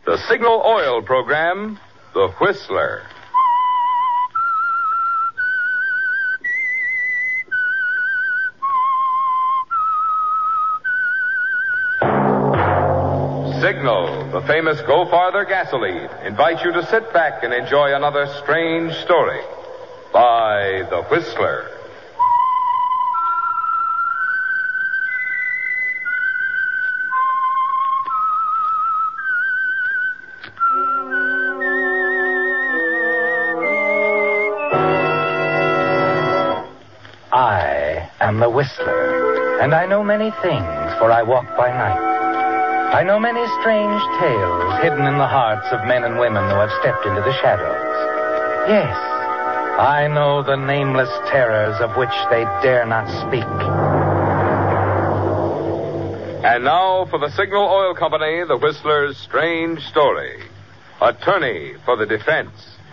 The Signal Oil program, The Whistler. Signal, the famous Go Farther gasoline, invites you to sit back and enjoy another strange story by The Whistler. I am the Whistler, and I know many things, for I walk by night. I know many strange tales hidden in the hearts of men and women who have stepped into the shadows. Yes, I know the nameless terrors of which they dare not speak. And now for the Signal Oil Company, The Whistler's strange story. Attorney for the defense.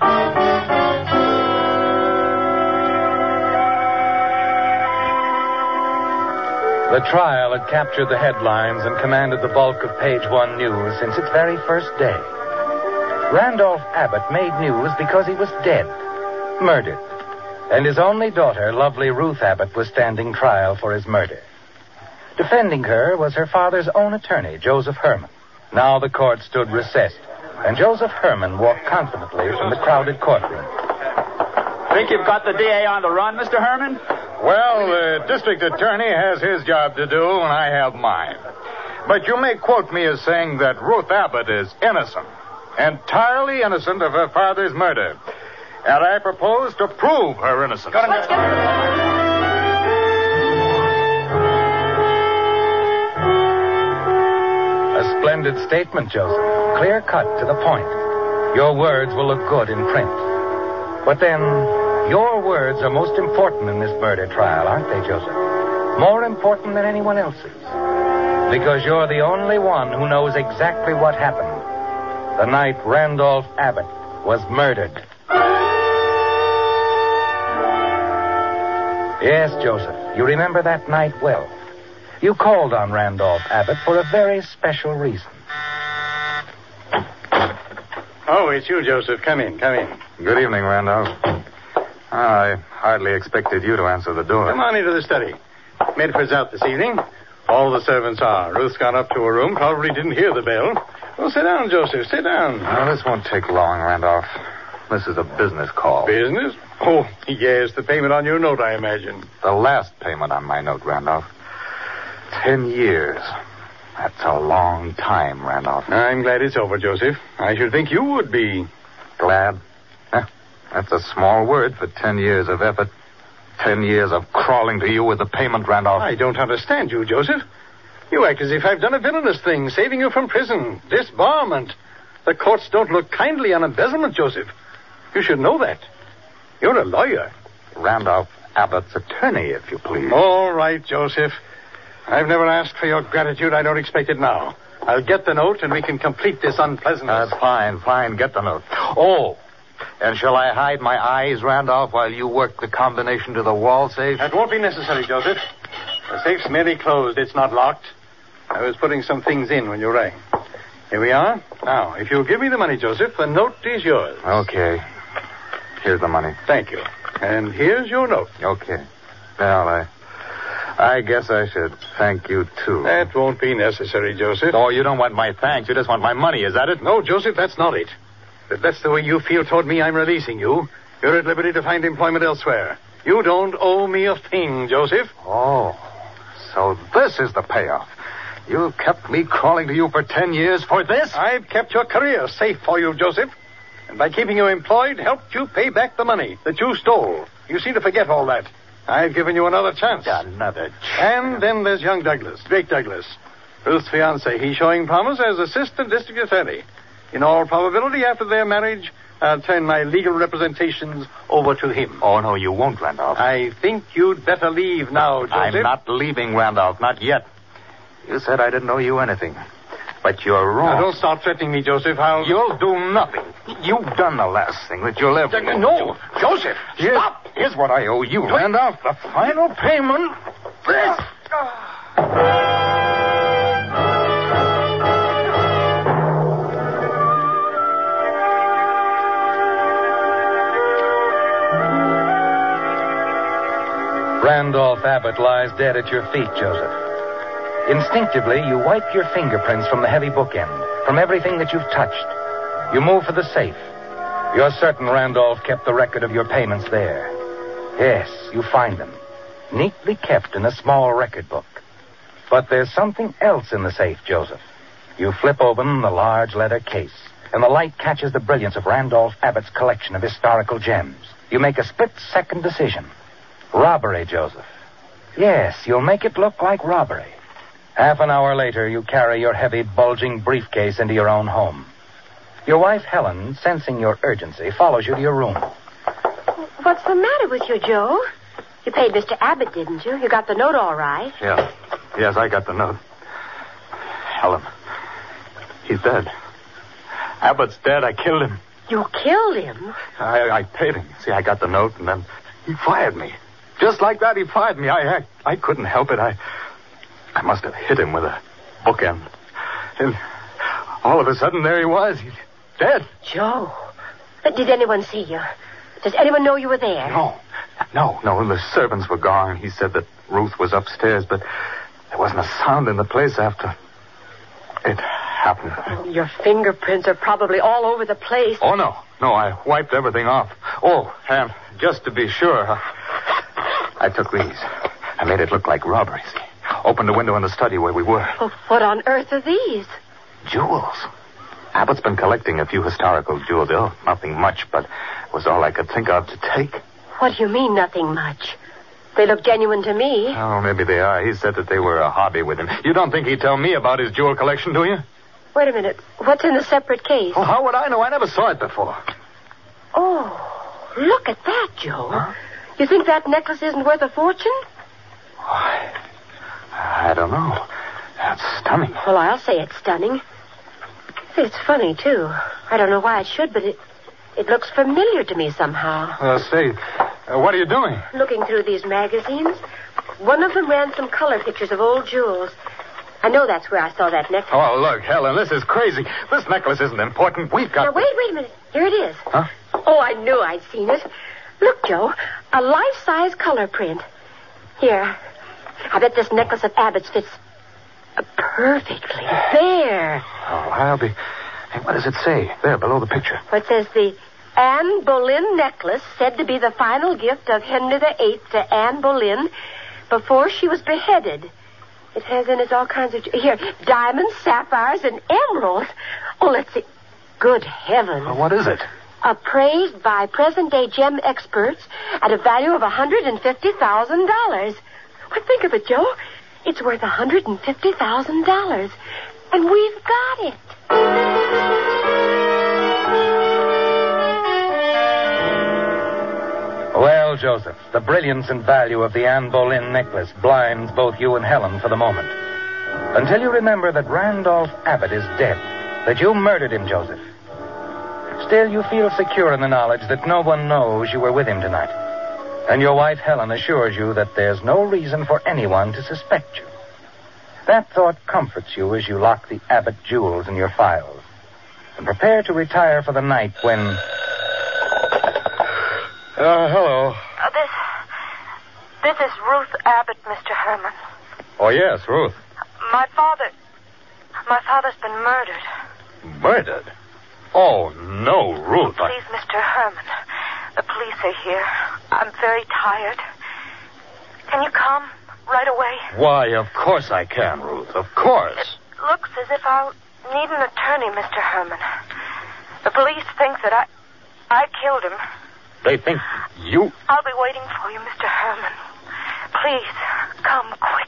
The trial had captured the headlines and commanded the bulk of Page One news since its very first day. Randolph Abbott made news because he was dead, murdered, and his only daughter, lovely Ruth Abbott, was standing trial for his murder. Defending her was her father's own attorney, Joseph Herman. Now the court stood recessed, and Joseph Herman walked confidently from the crowded courtroom. Think you've got the DA on the run, Mr. Herman? Well, the district attorney has his job to do, and I have mine. But you may quote me as saying that Ruth Abbott is innocent, entirely innocent of her father's murder. And I propose to prove her innocence. A splendid statement, Joseph. Clear cut to the point. Your words will look good in print. But then, your words are most important in this murder trial, aren't they, Joseph? More important than anyone else's. Because you're the only one who knows exactly what happened the night Randolph Abbott was murdered. Yes, Joseph, you remember that night well. You called on Randolph Abbott for a very special reason. Oh, it's you, Joseph. Come in. Good evening, Randolph. I hardly expected you to answer the door. Come on into the study. Medford's out this evening. All the servants are. Ruth's gone up to her room. Probably didn't hear the bell. Well, sit down, Joseph. Sit down. No, this won't take long, Randolph. This is a business call. Business? Oh, yes, the payment on your note, I imagine. The last payment on my note, Randolph. 10 years. That's a long time, Randolph. I'm glad it's over, Joseph. I should think you would be. Glad? That's a small word for 10 years of effort. 10 years of crawling to you with the payment, Randolph. I don't understand you, Joseph. You act as if I've done a villainous thing, saving you from prison, disbarment. The courts don't look kindly on embezzlement, Joseph. You should know that. You're a lawyer. Randolph Abbott's attorney, if you please. All right, Joseph. I've never asked for your gratitude. I don't expect it now. I'll get the note, and we can complete this unpleasantness. Fine. Get the note. Oh, and shall I hide my eyes, Randolph, while you work the combination to the wall safe? That won't be necessary, Joseph. The safe's merely closed. It's not locked. I was putting some things in when you rang. Here we are. Now, if you'll give me the money, Joseph, the note is yours. Okay. Here's the money. Thank you. And here's your note. Okay. Well, I guess I should thank you, too. That won't be necessary, Joseph. Oh, you don't want my thanks. You just want my money. Is that it? No, Joseph, that's not it. If that's the way you feel toward me, I'm releasing you. You're at liberty to find employment elsewhere. You don't owe me a thing, Joseph. Oh, so this is the payoff. You kept me crawling to you for 10 years for this? I've kept your career safe for you, Joseph. And by keeping you employed, helped you pay back the money that you stole. You seem to forget all that. I've given you another chance. Another chance. And then there's young Douglas, Drake Douglas, Ruth's fiancé. He's showing promise as assistant district attorney. In all probability, after their marriage, I'll turn my legal representations over to him. Oh, no, you won't, Randolph. I think you'd better leave now, Joseph. I'm not leaving, Randolph. Not yet. You said I didn't owe you anything. But you're wrong. Now, don't start threatening me, Joseph. You'll do nothing. You've done the last thing that you'll ever do. No, Joseph, stop. Here's what I owe you, Randolph. The final payment. This. Randolph Abbott lies dead at your feet, Joseph. Instinctively, you wipe your fingerprints from the heavy bookend, from everything that you've touched. You move for the safe. You're certain Randolph kept the record of your payments there. Yes, you find them, neatly kept in a small record book. But there's something else in the safe, Joseph. You flip open the large leather case, and the light catches the brilliance of Randolph Abbott's collection of historical gems. You make a split-second decision. Robbery, Joseph. Yes, you'll make it look like robbery. Half an hour later, you carry your heavy, bulging briefcase into your own home. Your wife, Helen, sensing your urgency, follows you to your room. What's the matter with you, Joe? You paid Mr. Abbott, didn't you? You got the note all right. Yeah. Yes, I got the note. Helen, he's dead. Abbott's dead. I killed him. You killed him? I paid him. See, I got the note, and then he fired me. Just like that, he fired me. I couldn't help it. I must have hit him with a bookend. And all of a sudden, there he was. He's dead. Joe, did anyone see you? Does anyone know you were there? No. The servants were gone. He said that Ruth was upstairs, but there wasn't a sound in the place after it happened. Oh, your fingerprints are probably all over the place. Oh, no, I wiped everything off. Oh, and just to be sure, I took these. I made it look like robbery, see? Opened the window in the study where we were. Oh, what on earth are these? Jewels. Abbott's been collecting a few historical jewels. Oh, nothing much, but it was all I could think of to take. What do you mean, nothing much? They look genuine to me. Oh, maybe they are. He said that they were a hobby with him. You don't think he'd tell me about his jewel collection, do you? Wait a minute. What's in the separate case? Oh, how would I know? I never saw it before. Oh, look at that, Joe. Huh? You think that necklace isn't worth a fortune? I don't know. That's stunning. Well, I'll say it's stunning. It's funny, too. I don't know why it should, but it looks familiar to me somehow. Say, what are you doing? Looking through these magazines. One of them ran some color pictures of old jewels. I know that's where I saw that necklace. Oh, look, Helen, this is crazy. This necklace isn't important. We've got... Now, wait a minute. Here it is. Huh? Oh, I knew I'd seen it. Look, Joe, a life-size color print. Here, I bet this necklace of Abbott's fits perfectly. There. Oh, I'll be... Hey, what does it say? There, below the picture. Well, it says the Anne Boleyn necklace, said to be the final gift of Henry VIII to Anne Boleyn before she was beheaded. It has in it all kinds of... Here, diamonds, sapphires, and emeralds. Oh, let's see. Good heavens. Well, what is it? Appraised by present-day gem experts at a value of $150,000. Well, think of it, Joe. It's worth $150,000. And we've got it. Well, Joseph, the brilliance and value of the Anne Boleyn necklace blinds both you and Helen for the moment. Until you remember that Randolph Abbott is dead, that you murdered him, Joseph. Still, you feel secure in the knowledge that no one knows you were with him tonight. And your wife, Helen, assures you that there's no reason for anyone to suspect you. That thought comforts you as you lock the Abbott jewels in your files and prepare to retire for the night when... Hello. This is Ruth Abbott, Mr. Herman. Oh, yes, Ruth. My father's been murdered. Murdered? Oh, no, Ruth. Please, Mr. Herman. The police are here. I'm very tired. Can you come right away? Why, of course I can, Ruth. Of course. It looks as if I'll need an attorney, Mr. Herman. The police think that I killed him. They think you... I'll be waiting for you, Mr. Herman. Please, come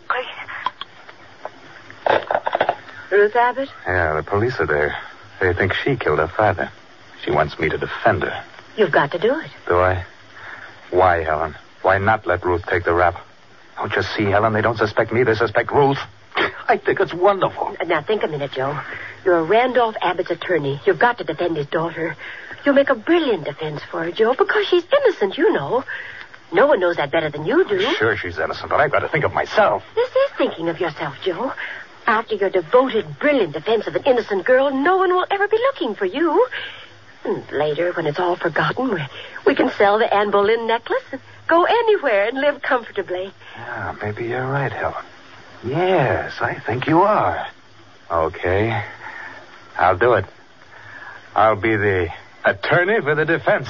quickly. Ruth Abbott? Yeah, the police are there. They think she killed her father. She wants me to defend her. You've got to do it. Do I? Why, Helen? Why not let Ruth take the rap? Don't you see, Helen? They don't suspect me. They suspect Ruth. I think it's wonderful. Now, think a minute, Joe. You're Randolph Abbott's attorney. You've got to defend his daughter. You'll make a brilliant defense for her, Joe, because she's innocent, you know. No one knows that better than you do. Sure, she's innocent, but I've got to think of myself. This is thinking of yourself, Joe. After your devoted, brilliant defense of an innocent girl, no one will ever be looking for you. And later, when it's all forgotten, we can sell the Anne Boleyn necklace, go anywhere and live comfortably. Yeah, maybe you're right, Helen. Yes, I think you are. Okay. I'll do it. I'll be the attorney for the defense.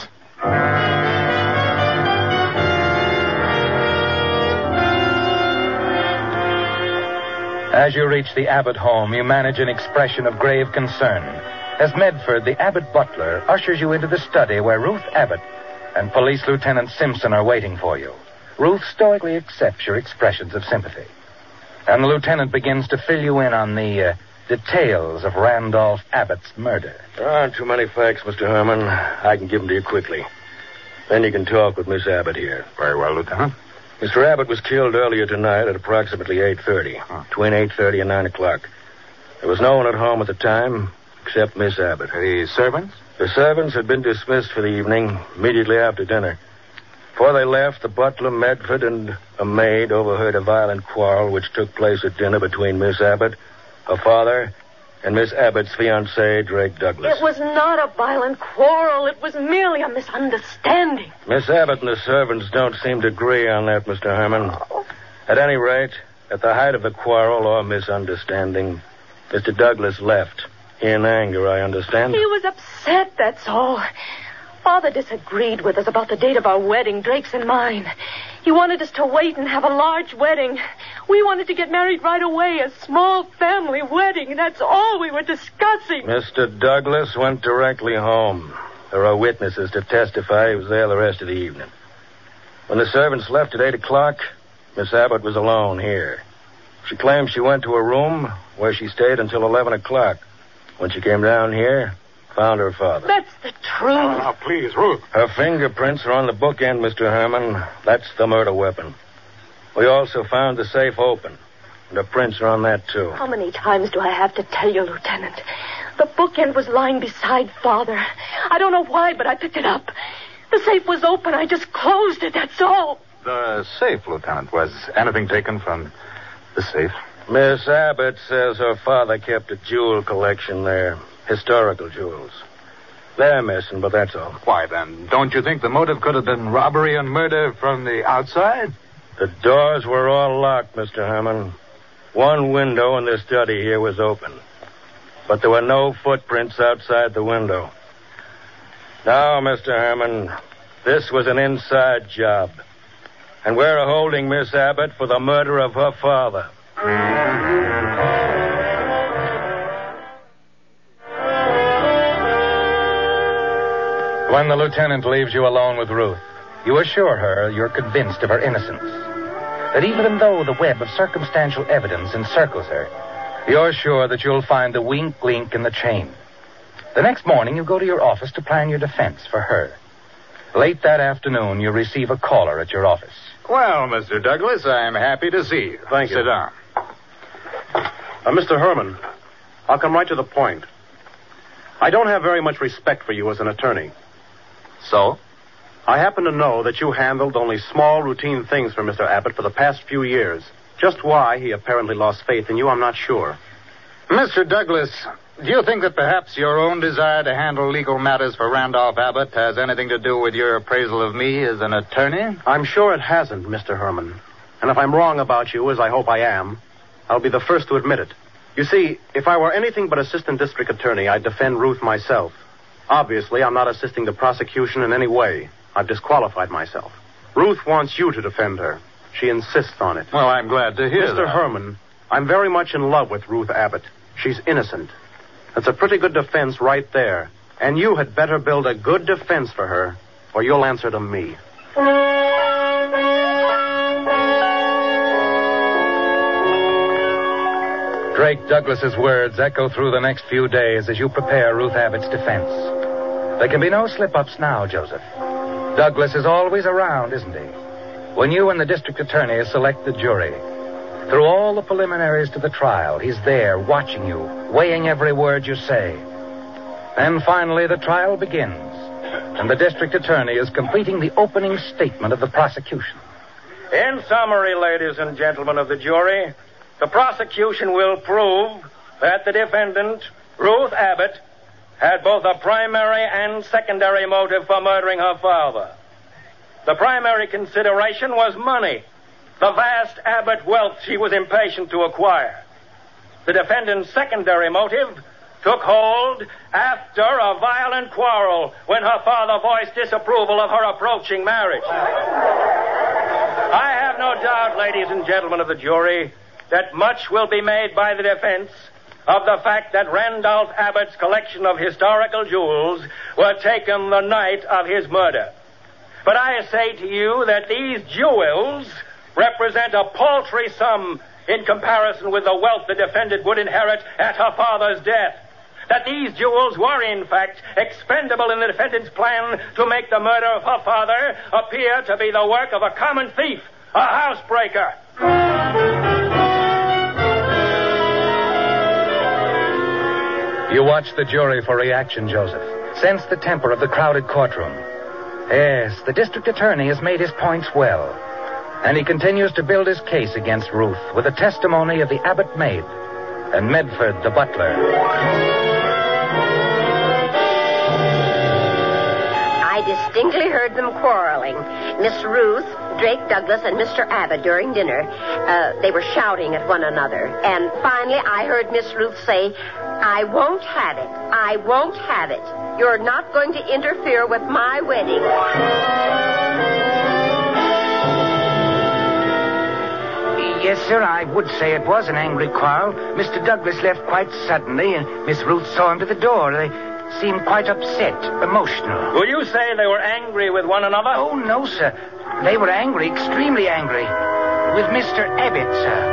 As you reach the Abbott home, you manage an expression of grave concern as Medford, the Abbott butler, ushers you into the study where Ruth Abbott and Police Lieutenant Simpson are waiting for you. Ruth stoically accepts your expressions of sympathy. And the lieutenant begins to fill you in on the details of Randolph Abbott's murder. There aren't too many facts, Mr. Herman. I can give them to you quickly. Then you can talk with Miss Abbott here. Very well, Lieutenant. Mr. Abbott was killed earlier tonight at approximately 8:30. Between 8:30 and 9 o'clock. There was no one at home at the time except Miss Abbott. The servants? The servants had been dismissed for the evening immediately after dinner. Before they left, the butler, Medford, and a maid overheard a violent quarrel which took place at dinner between Miss Abbott, her father, and Miss Abbott's fiancé, Drake Douglas. It was not a violent quarrel. It was merely a misunderstanding. Miss Abbott and the servants don't seem to agree on that, Mr. Herman. At any rate, at the height of the quarrel or misunderstanding, Mr. Douglas left. In anger, I understand. He was upset, that's all. Father disagreed with us about the date of our wedding, Drake's and mine. He wanted us to wait and have a large wedding. We wanted to get married right away, a small family wedding. That's all we were discussing. Mr. Douglas went directly home. There are witnesses to testify he was there the rest of the evening. When the servants left at 8 o'clock, Miss Abbott was alone here. She claims she went to her room where she stayed until 11 o'clock. When she came down here, found her father. That's the truth. Oh, please, Ruth. Her fingerprints are on the bookend, Mr. Herman. That's the murder weapon. We also found the safe open. And her prints are on that, too. How many times do I have to tell you, Lieutenant? The bookend was lying beside Father. I don't know why, but I picked it up. The safe was open. I just closed it, that's all. The safe, Lieutenant. Was anything taken from the safe? Miss Abbott says her father kept a jewel collection there. Historical jewels. They're missing, but that's all. Why, then, don't you think the motive could have been robbery and murder from the outside? The doors were all locked, Mr. Herman. One window in the study here was open. But there were no footprints outside the window. Now, Mr. Herman, this was an inside job. And we're holding Miss Abbott for the murder of her father. When the lieutenant leaves you alone with Ruth, you assure her you're convinced of her innocence. That even though the web of circumstantial evidence encircles her, you're sure that you'll find the weak link in the chain. The next morning, you go to your office to plan your defense for her. Late that afternoon, you receive a caller at your office. Well, Mr. Douglas, I'm happy to see you. Thank you. Sit down. Mr. Herman, I'll come right to the point. I don't have very much respect for you as an attorney. So? I happen to know that you handled only small, routine things for Mr. Abbott for the past few years. Just why he apparently lost faith in you, I'm not sure. Mr. Douglas, do you think that perhaps your own desire to handle legal matters for Randolph Abbott has anything to do with your appraisal of me as an attorney? I'm sure it hasn't, Mr. Herman. And if I'm wrong about you, as I hope I am, I'll be the first to admit it. You see, if I were anything but assistant district attorney, I'd defend Ruth myself. Obviously, I'm not assisting the prosecution in any way. I've disqualified myself. Ruth wants you to defend her. She insists on it. Well, I'm glad to hear that. Mr. Herman, I'm very much in love with Ruth Abbott. She's innocent. That's a pretty good defense right there. And you had better build a good defense for her, or you'll answer to me. Drake Douglas's words echo through the next few days as you prepare Ruth Abbott's defense. There can be no slip-ups now, Joseph. Douglas is always around, isn't he? When you and the district attorney select the jury, through all the preliminaries to the trial, he's there watching you, weighing every word you say. Then finally the trial begins, and the district attorney is completing the opening statement of the prosecution. In summary, ladies and gentlemen of the jury, the prosecution will prove that the defendant, Ruth Abbott, had both a primary and secondary motive for murdering her father. The primary consideration was money, the vast Abbott wealth she was impatient to acquire. The defendant's secondary motive took hold after a violent quarrel when her father voiced disapproval of her approaching marriage. I have no doubt, ladies and gentlemen of the jury, that much will be made by the defense of the fact that Randolph Abbott's collection of historical jewels were taken the night of his murder. But I say to you that these jewels represent a paltry sum in comparison with the wealth the defendant would inherit at her father's death. That these jewels were, in fact, expendable in the defendant's plan to make the murder of her father appear to be the work of a common thief, a housebreaker. You watch the jury for reaction, Joseph. Sense the temper of the crowded courtroom. Yes, the district attorney has made his points well. And he continues to build his case against Ruth with the testimony of the Abbott maid and Medford the butler. I distinctly heard them quarreling. Miss Ruth, Drake Douglas, and Mr. Abbott during dinner. They were shouting at one another. And finally, I heard Miss Ruth say, "I won't have it. I won't have it. You're not going to interfere with my wedding." Yes, sir, I would say it was an angry quarrel. Mr. Douglas left quite suddenly, and Miss Ruth saw him to the door. They seemed quite upset, emotional. Will you say they were angry with one another? Oh, no, sir. They were angry, extremely angry. With Mr. Abbott, sir.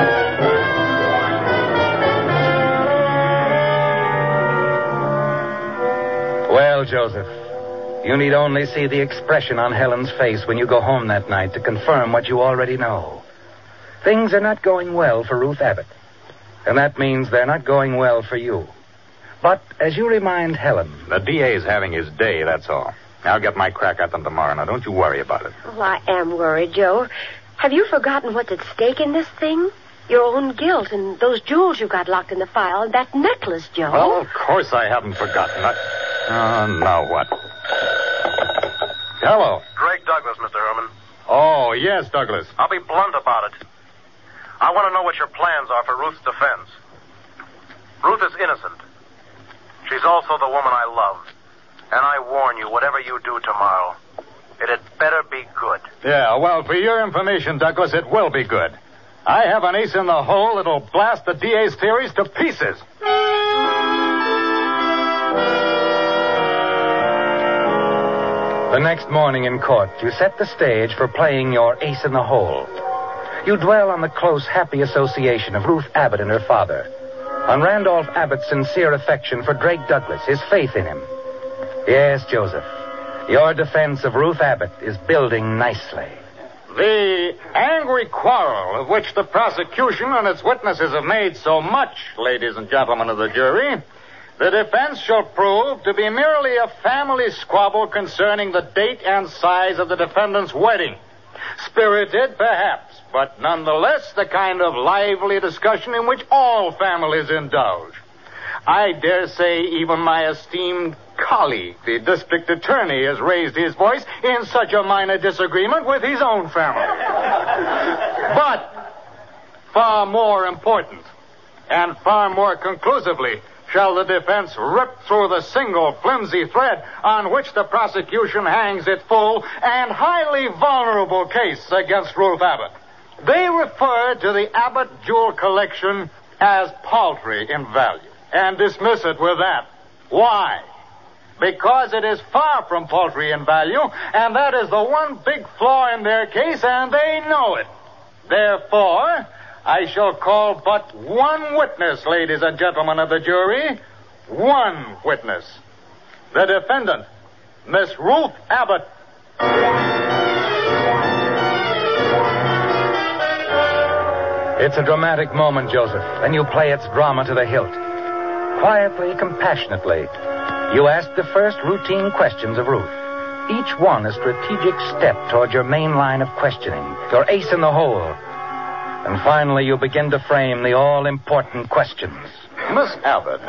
Well, Joseph, you need only see the expression on Helen's face when you go home that night to confirm what you already know. Things are not going well for Ruth Abbott. And that means they're not going well for you. But as you remind Helen... The DA's having his day, that's all. I'll get my crack at them tomorrow. Now, don't you worry about it. Oh, I am worried, Joe. Have you forgotten what's at stake in this thing? Your own guilt and those jewels you got locked in the file and that necklace, Joe. Well, of course I haven't forgotten. Now what? Hello. Drake Douglas, Mr. Herman. Oh, yes, Douglas. I'll be blunt about it. I want to know what your plans are for Ruth's defense. Ruth is innocent. She's also the woman I love. And I warn you, whatever you do tomorrow, it had better be good. Yeah, well, for your information, Douglas, it will be good. I have an ace in the hole that'll blast the DA's theories to pieces. The next morning in court, you set the stage for playing your ace in the hole. You dwell on the close, happy association of Ruth Abbott and her father, on Randolph Abbott's sincere affection for Drake Douglas, his faith in him. Yes, Joseph, your defense of Ruth Abbott is building nicely. The angry quarrel of which the prosecution and its witnesses have made so much, ladies and gentlemen of the jury, the defense shall prove to be merely a family squabble concerning the date and size of the defendant's wedding. Spirited, perhaps, but nonetheless the kind of lively discussion in which all families indulge. I dare say even my esteemed colleague, the district attorney, has raised his voice in such a minor disagreement with his own family. But far more important and far more conclusively shall the defense rip through the single flimsy thread on which the prosecution hangs its full and highly vulnerable case against Ruth Abbott. They refer to the Abbott jewel collection as paltry in value and dismiss it with that. Why? Because it is far from paltry in value, and that is the one big flaw in their case, and they know it. Therefore, I shall call but one witness, ladies and gentlemen of the jury. One witness. The defendant, Miss Ruth Abbott. It's a dramatic moment, Joseph, and you play its drama to the hilt. Quietly, compassionately, you ask the first routine questions of Ruth. Each one a strategic step toward your main line of questioning, your ace in the hole. And finally, you begin to frame the all-important questions. Miss Abbott,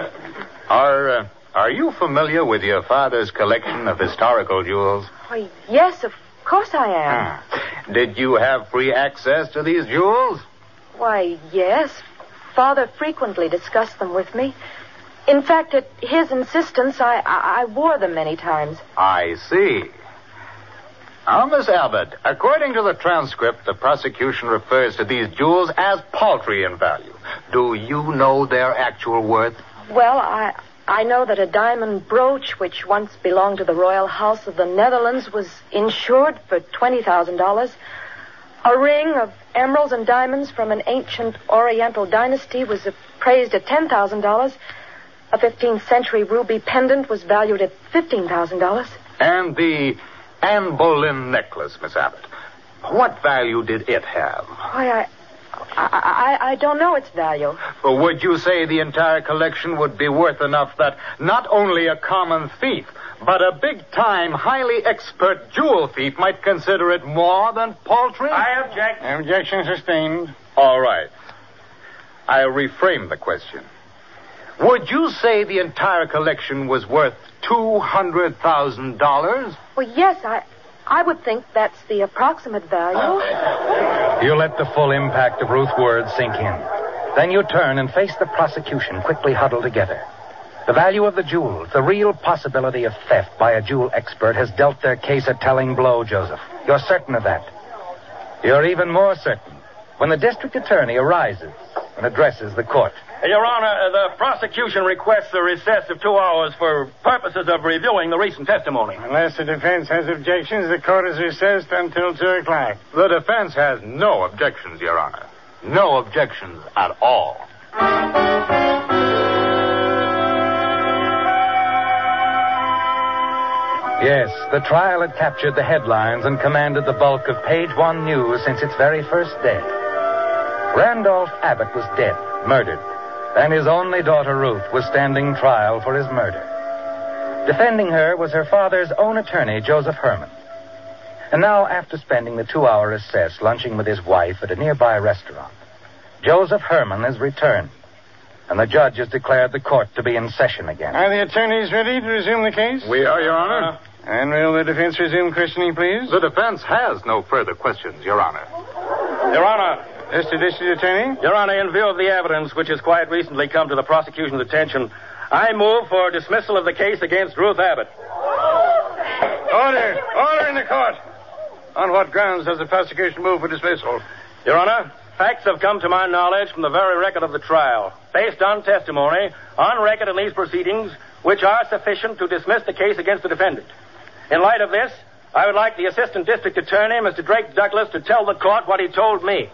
are you familiar with your father's collection of historical jewels? Why, yes, of course I am. Did you have free access to these jewels? Why, yes. Father frequently discussed them with me. In fact, at his insistence, I wore them many times. I see. Now, Miss Abbott, according to the transcript, the prosecution refers to these jewels as paltry in value. Do you know their actual worth? Well, I know that a diamond brooch, which once belonged to the Royal House of the Netherlands, was insured for $20,000. A ring of emeralds and diamonds from an ancient Oriental dynasty was appraised at $10,000. A 15th century ruby pendant was valued at $15,000. And the Anne Boleyn necklace, Miss Abbott. What value did it have? Why, I don't know its value. Or would you say the entire collection would be worth enough that not only a common thief, but a big-time, highly expert jewel thief might consider it more than paltry? I object. Objection sustained. All right. I'll reframe the question. Would you say the entire collection was worth $200,000? Well, yes, I would think that's the approximate value. You let the full impact of Ruth's words sink in. Then you turn and face the prosecution, quickly huddled together. The value of the jewels, the real possibility of theft by a jewel expert has dealt their case a telling blow, Joseph. You're certain of that. You're even more certain when the district attorney arises and addresses the court. Your Honor, the prosecution requests a recess of 2 hours for purposes of reviewing the recent testimony. Unless the defense has objections, the court is recessed until 2 o'clock. The defense has no objections, Your Honor. No objections at all. Yes, the trial had captured the headlines and commanded the bulk of page one news since its very first day. Randolph Abbott was dead, murdered, and his only daughter Ruth was standing trial for his murder. Defending her was her father's own attorney, Joseph Herman. And now, after spending the 2-hour recess lunching with his wife at a nearby restaurant, Joseph Herman has returned, and the judge has declared the court to be in session again. Are the attorneys ready to resume the case? We are, Your Honor. And will the defense resume questioning, please? The defense has no further questions, Your Honor. Your Honor. Mr. District Attorney? Your Honor, in view of the evidence which has quite recently come to the prosecution's attention, I move for dismissal of the case against Ruth Abbott. Order! Order in the court! On what grounds does the prosecution move for dismissal? Your Honor, facts have come to my knowledge from the very record of the trial, based on testimony, on record in these proceedings, which are sufficient to dismiss the case against the defendant. In light of this, I would like the Assistant District Attorney, Mr. Drake Douglas, to tell the court what he told me.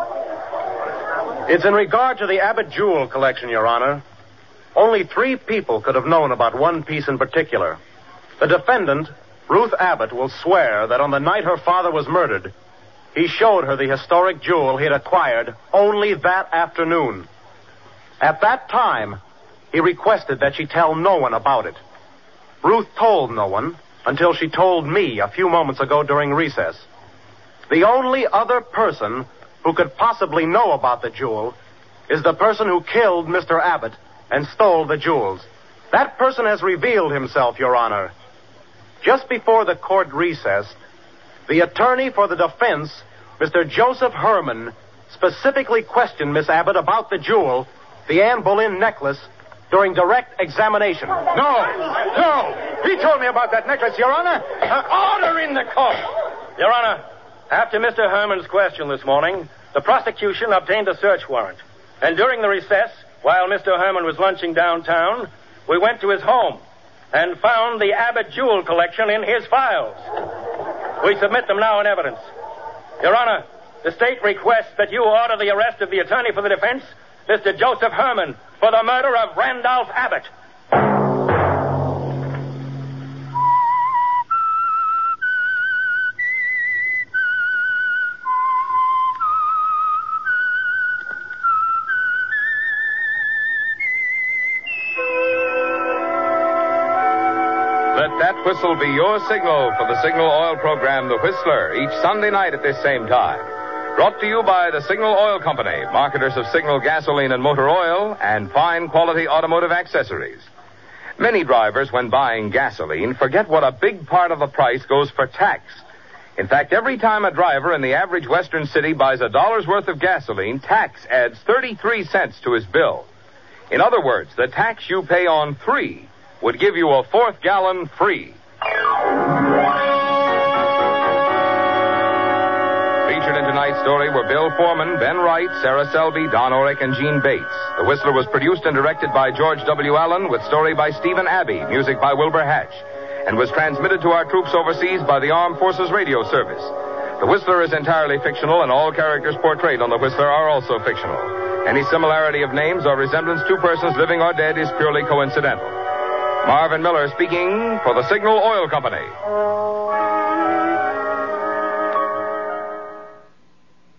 It's in regard to the Abbott jewel collection, Your Honor. Only 3 people could have known about one piece in particular. The defendant, Ruth Abbott, will swear that on the night her father was murdered, he showed her the historic jewel he had acquired only that afternoon. At that time, he requested that she tell no one about it. Ruth told no one until she told me a few moments ago during recess. The only other person who could possibly know about the jewel is the person who killed Mr. Abbott and stole the jewels. That person has revealed himself, Your Honor. Just before the court recessed, the attorney for the defense, Mr. Joseph Herman, specifically questioned Miss Abbott about the jewel, the Anne Boleyn necklace, during direct examination. No! He told me about that necklace, Your Honor. Order in the court. Your Honor, after Mr. Herman's question this morning, the prosecution obtained a search warrant. And during the recess, while Mr. Herman was lunching downtown, we went to his home and found the Abbott jewel collection in his files. We submit them now in evidence. Your Honor, the state requests that you order the arrest of the attorney for the defense, Mr. Joseph Herman, for the murder of Randolph Abbott. Let that whistle be your signal for the Signal Oil program, The Whistler, each Sunday night at this same time. Brought to you by the Signal Oil Company, marketers of Signal gasoline and motor oil and fine quality automotive accessories. Many drivers, when buying gasoline, forget what a big part of the price goes for tax. In fact, every time a driver in the average western city buys $1 worth of gasoline, tax adds 33 cents to his bill. In other words, the tax you pay on 3 would give you a 4th gallon free. Featured in tonight's story were Bill Foreman, Ben Wright, Sarah Selby, Don Orick, and Gene Bates. The Whistler was produced and directed by George W. Allen, with story by Stephen Abbey, music by Wilbur Hatch, and was transmitted to our troops overseas by the Armed Forces Radio Service. The Whistler is entirely fictional, and all characters portrayed on The Whistler are also fictional. Any similarity of names or resemblance to persons living or dead is purely coincidental. Marvin Miller speaking for the Signal Oil Company.